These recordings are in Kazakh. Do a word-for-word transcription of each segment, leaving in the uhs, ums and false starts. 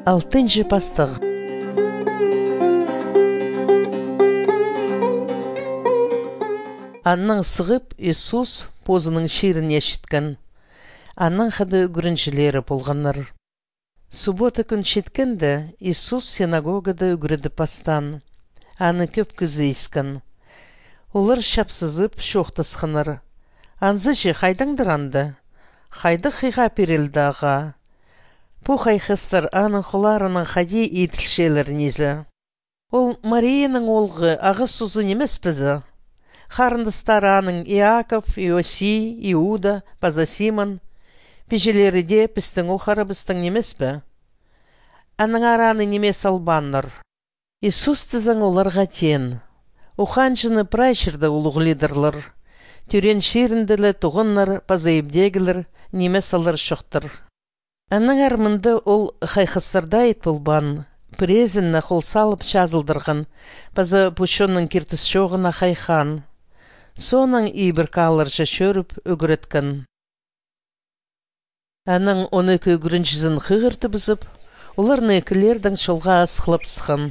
Алтынчы пастық. Анның сығып, Иисус позының шерін ешіткен. Анның хады үгіріншілері болғаныр. Субота күн шеткенді, Иисус синагогада үгірді пастан. Аны көп кізі искін. Олар шапсызып шоқтысқыныр. Анзы же хайдыңдыр анды. Хайды қиға перелді аға. По хайхыстыр аның құларының хади етілшелер незі. Ол Марияның олғы ағы сузы немес бізі. Харындыстары аның Иаков, Иоси, Иуда, Паза Симон. Пежелері де пістің оқары бістің немес бі. Аның араны немес албанныр. Иисус тізің оларға тен. Уханчыны прайшырды улуғлидырлыр. Түрен шерінділі тұғыннар, пазаибдегілер, немес алыр шоқтыр. Аның армынды ол хайхыстырда ет болбан. Презінні қол салып жазылдырғын. Паза пұшының кертіс шоғына хайхан. Соның ибір қалыр жашөріп үгіреткін. Аның оны күгіріншізін қығырты бізіп, оларны екілердің шолға асқылып сықын.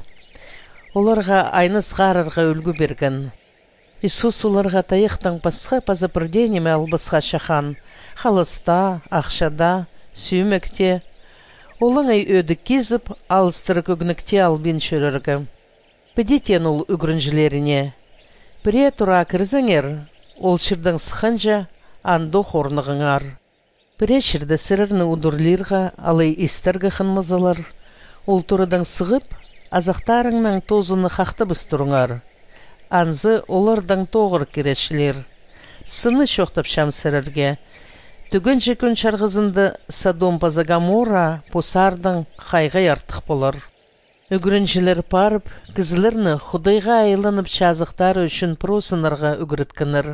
Оларға айны сғарырға үлгі берген. Иисус оларға тайықтың пасқа паза бірденеме албысқа шахан. Халыста, ақшада, сүймекте. Олыңай өді кезіп, алыстыры көгінікте албин шөріргі. Педетен ол үгірінжілеріне. Біре тұра кірзіңер, ол шырдың сықынжа, андо хорнығыңар. Біре шырды сірірні удурлирға, алай істергі қынмызылар. Ол тұрыдың сығып, азақтарыңның тозыны қақты біз тұрыңар. Анзы олардың тоғыр керешілер. Сыны шоқтып шам сірірге. Түгінші күн шарғызынды Содом паза Гоморра посардың қайғай артық болар. Үгіріншілер парып, кізілерні құдайға айланып жазықтары үшін просынырға үгіреткінір.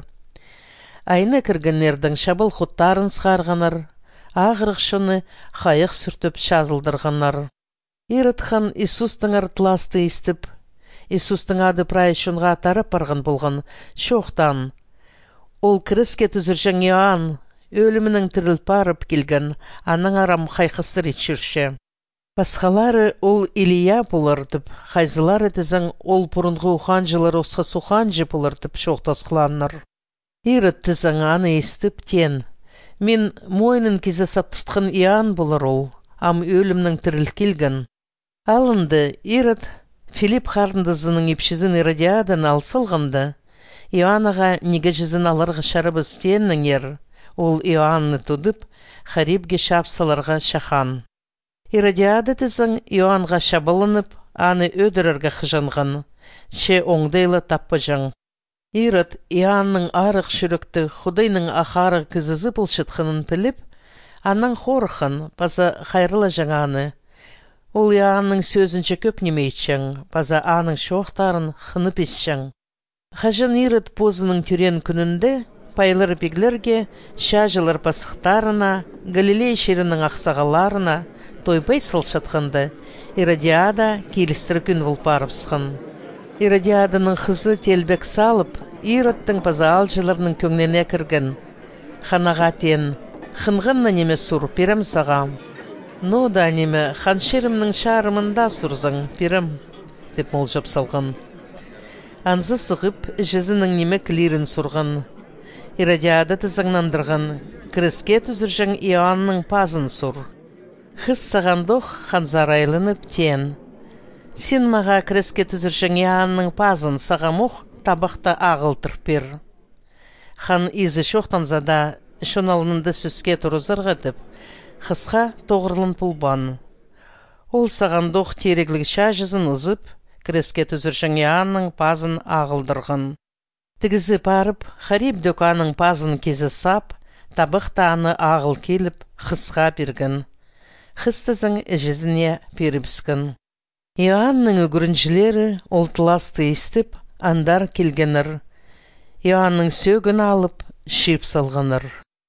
Айны кіргенердің шабыл құттарын сқарғаныр, ағырық шыны қайық сүртіп жазылдырғаныр. Ирытхан Иисустың артыласты істіп, Иисустың ады прайшынға тарып барған болған шоқтан. Ол кіріске түзіржен Иоанн, өлімінің тіріл парып келген, аның арам қайқыстыр етшірше. Басқалары ол Илия болардып, қайзылары тізің ол бұрынғы ұханжылар осқа сұханжы болардып шоқтасқыланыр. Ирыт тізің аны естіп тен. Мен мойнын кезі саптыртқын Иоанн болар ол, ам өлімнің тіріл келген. Алынды Ирыт Филипп қарындызының епшізін Иродиадан алсылғынды. Иоаннаға неге жізін алырғы шарыбыз теннің ер. Ол Иоанны тұдып, харибге шапсаларға шахан. Иродиада тізің Иоанға шабылынып, аны өдірірге қыжанған. Ше оңдайлы таппыжың. Ирод Иоанның арық шүрікті құдайның ақары кізізі бұлшытқынын піліп, аның қорықын, паза қайрылы жаңаны. Ол Иоанның сөзінше көп немейтшің, паза аның шоқтарын қынып есшің. Қажын Ирод позының түрен күнінде, пайлар беглерге, шажылар пасықтарына, Галилей шерінің ақсағаларына, тойпай сылшатқынды, Иродиада келістір күн бұл парыпсқын. Иродиаданың қызы телбек салып, Иродтың паза алжыларының көңнене кірген. Ханаға тен, қынғынна неме сұр, перім сағам. Ну да неме, ханшерімнің шарымында сұрзың, перім, деп молжап салған. Анзы сығып, жезінің неме кілерін сұрған. Иродиада тізіңнандырған, кіріске түзіржің Иоанның пазын сұр. Қыз сағандоқ ханзарайлынып тен. Сен маға кіріске түзіржің Иоанның пазын сағамуқ табақта ағылтыр пер. Хан изі шоқтан зада шоналынынды сүске тұрызырға деп, қысқа тоғырлын пұлбан. Ол сағандоқ тереглік шажызын ұзып, кіріске түзіржің Иоанның пазын ағылдырғын. Тігізі парып, хариб дөканың пазын кезі сап, табықта аны ағыл келіп, қысқа берген. Қыстызың әжізіне періпскін. Иоанның үгіріншілері олтыласты естіп, андар келгенір. Иоанның сөгін алып, шеп салғаныр.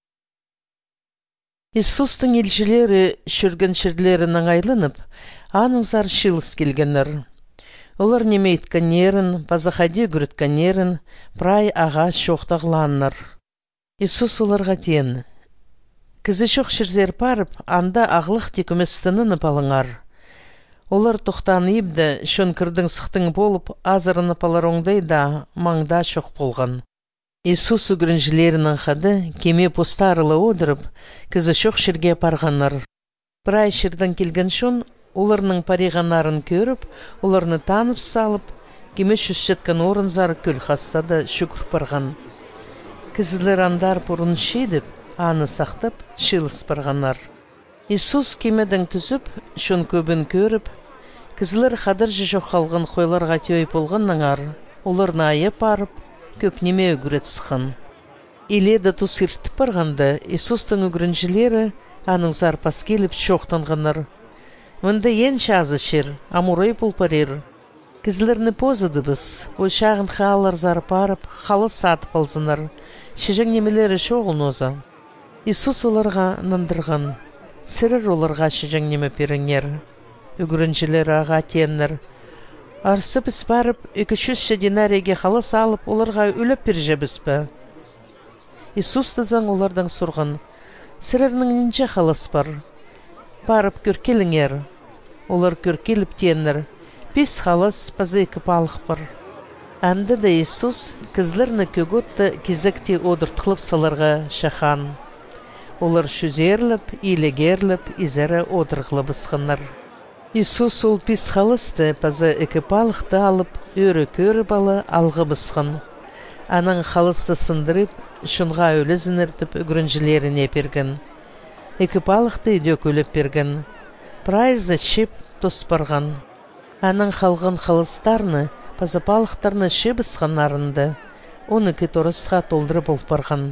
Иисустың елшілері шүрген шірдлерінің айлынып, аныңзар шилыс келгенір. Олар немейтканерін, базахади үгіретканерін, прай аға шоқтағланыр. Иисус оларға тен. Кізі шоқ шырзер парып, анда ағлық текімістінін палыңар. Олар тоқтанып да, шон кірдің сықтың болып, азырынып алар оңдай да, маңда шоқ болған. Иисус үгірінжілерінің қады, кеме постарылы одырып, кізі шоқ шерге парғанар. Бір ай шерден келген шон, оларының париғанарын көріп, оларны танып салып, кеме шүшеткен орынзар көл қастады шүкір парған. Кізілер андар бұрын шедіп, аны сақтап, шилыс парғанар. Иисус кемеден түзіп, шон көбін көріп, кізілер қадыржы жоқ қалған қойларға төй болғаннан ар, оларны айып арып, көп неме үгірет сықын. Иледі тұс ертіп барғанда, Иисустың үгірінжілері аның зарпас келіп шоқтанғанар. Мұнда ен шазы шер, амурай пұлпарер. Кізілерні позыды біз, ой шағын қалар зарпарып, қалы сатып алзынар. Шежің немелері шоғын оза. Иисус оларға нандырған. Сірір оларға шежің неме періңер. Үгірінжілері аға теннер. Арсы біз барып, екі жүз динариге қалы салып, оларға өліп берже біз бі. Иисус дызан олардан сұрған. Сірірінің нінже қалыс бар. Барып көркеліңер. Олар көркеліп теннер. Пис қалыс, пазы екі балық бар. Әнді да Иисус кізлерні көгітті кезекте одыртқылып саларға шахан. Олар шүзерліп, илегерліп, изәрі одырғылып ысқынар. Иисус ол пис қалысты, пазы екі балықты алып, өрі көрі балы алғы бысқын. Аның қалысты сындырып, шынға өлі зініртіп үгірінжілеріне берген. Екі балықты дөк өліп берген. Прайзы шеп тұс барған. Аның қалған қалыстарны, пазы балықтарны шеп ысқанарынды, оны кеторысқа толдыры болып барған.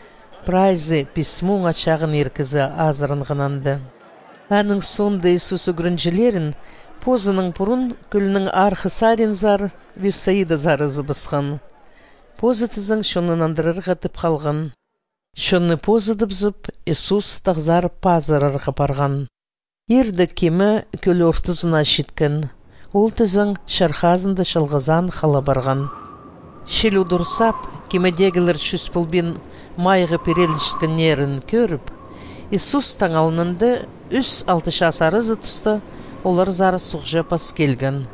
Прайзы писмуң ачағын еркізі азырынғананды. Аның сонды Иисус үгірінжілерін, позының бұрын күлінің арқы сарин зар, Вифсаида зарызы бысқан. Позы тізің шонын андырырға тіп қалған. Шонны позыды бізіп, Иисус тағзар пазырырға барған. Ерді кемі көл ортызына шеткен. Ол тізің шархазынды шалғызан қала барған. Шел удурсап, кемедегілер шүс пұлбен майғы переліншкенерін көріп, Иисус таңалынынды үс алты шасарызы тұсты, олар зары сұқжа пас келген.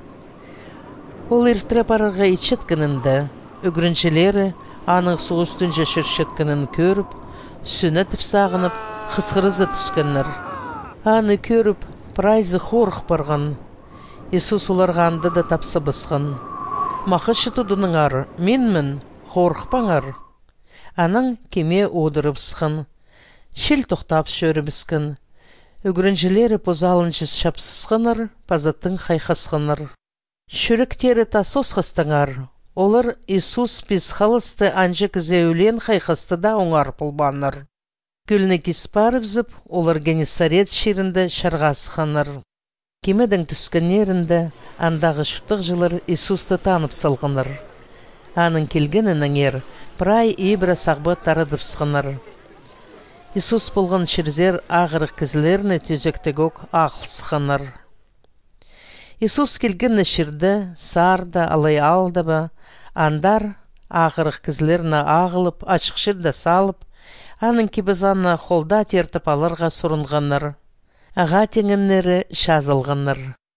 Ол ертірі барырға ечеткінінді, үгіріншелері аның сұғы үстінже шүршеткінін көріп, сүнетіп сағынып, қысқырызы түскенлер. Аны көріп, прайзы қорық барған. Иисус оларға анды да тапсы бысқын. Мақышы тұдының ар, менмін, қорықпаңар. Аның кеме одырып сықын. Шел тоқтап шөрі біскін. Үгірінжілері позалыншы шапсысқыныр, пазаттың қайқасқыныр. Шөріктері тасос қыстыңар. Олар Иисус біз қалысты анжы кізе өлен қайқасты да оңар пұлбаныр. Көліні кес барып зіп, олар Генесарет шерінді шарғасықаныр. Кемедің түскенерінде андағы шұртық жылыр Иисусты танып салғаныр. Аның келгенінің ер, прай ебірі сағбы тарадып сқаныр. Иисус болған шерзер ағырық кізілеріні төзектегок ақыл сқаныр. Иисус келгені шерді, сарды, алай алды ба, андар ағырық кізілеріні ағылып, ашық шерді салып, аның кебізаны қолда тертіп алырға сұрынғаныр. Аға теңіннері шазылғаныр.